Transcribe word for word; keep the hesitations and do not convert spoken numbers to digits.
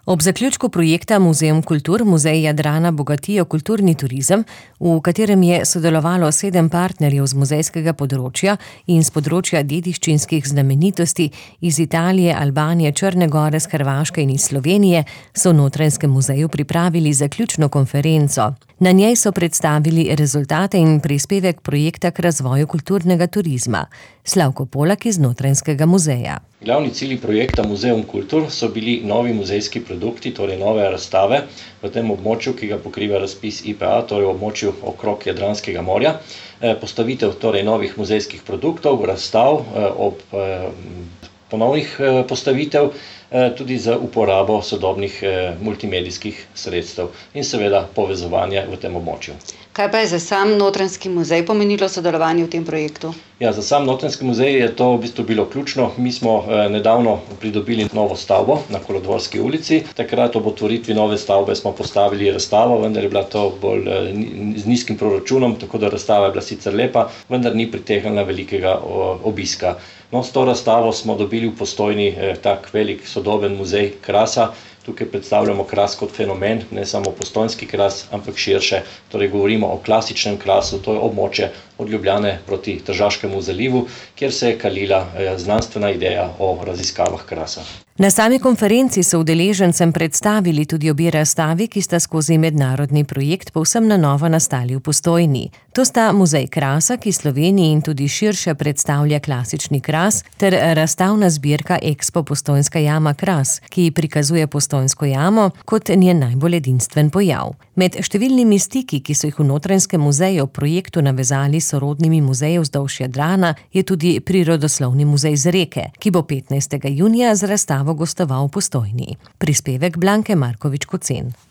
Ob zaključku projekta Muzeum kultur Muzej Jadrana bogatijo kulturni turizem, v katerem je sodelovalo sedem partnerjev z muzejskega področja in z področja dediščinskih znamenitosti iz Italije, Albanije, Črne gore, s Hrvaške in iz Slovenije, so v Notranjskem muzeju pripravili zaključno konferenco. Na njej so predstavili rezultate in prispevek projekta k razvoju kulturnega turizma. Slavko Polak iz Notranjskega muzeja. Glavni cilji projekta Muzeum kultur so bili novi muzejski produkti, torej nove razstave v tem območju, ki ga pokriva razpis I P A, torej v območju okrog Jadranskega morja. Postavitev torej novih muzejskih produktov, razstav, ob ponovnih postavitev, tudi za uporabo sodobnih multimedijskih sredstev in seveda povezovanje v tem območju. Kaj pa je za sam Notranjski muzej pomenilo sodelovanje v tem projektu? Ja, za sam Notranjski muzej je to v bistvu bilo ključno. Mi smo nedavno pridobili novo stavbo na Kolodvorski ulici. Takrat ob otvoritvi nove stavbe smo postavili razstavo, vendar je bila to bolj z nizkim proračunom, tako da razstava je bila sicer lepa, vendar ni pritegnila velikega obiska. No, s to razstavo smo dobili v Postojni tak velik sodoben muzej krasa. Tukaj predstavljamo kras kot fenomen, ne samo postojnski kras, ampak širše. Torej govorimo o klasičnem krasu, to je območje od Ljubljane proti Tržaškemu zalivu, kjer se je kalila znanstvena ideja o raziskavah krasa. Na sami konferenci so udeležencem predstavili tudi obe razstavi, ki sta skozi mednarodni projekt povsem na novo nastali v Postojni. To sta Muzej krasa, ki Sloveniji in tudi širše predstavlja klasični kras, ter razstavna zbirka Expo Postojnska jama Kras, ki prikazuje Postojnsko jamo kot njen najbolj edinstven pojav. Med številnimi stiki, ki so jih v Notranjskem muzeju v projektu navezali s sorodnimi muzeji vzdolž Jadrana, je tudi Prirodoslovni muzej z Reke, ki bo petnajstega junija z razstavo gostoval v Postojni. Prispevek Blanke Markovič Kocen.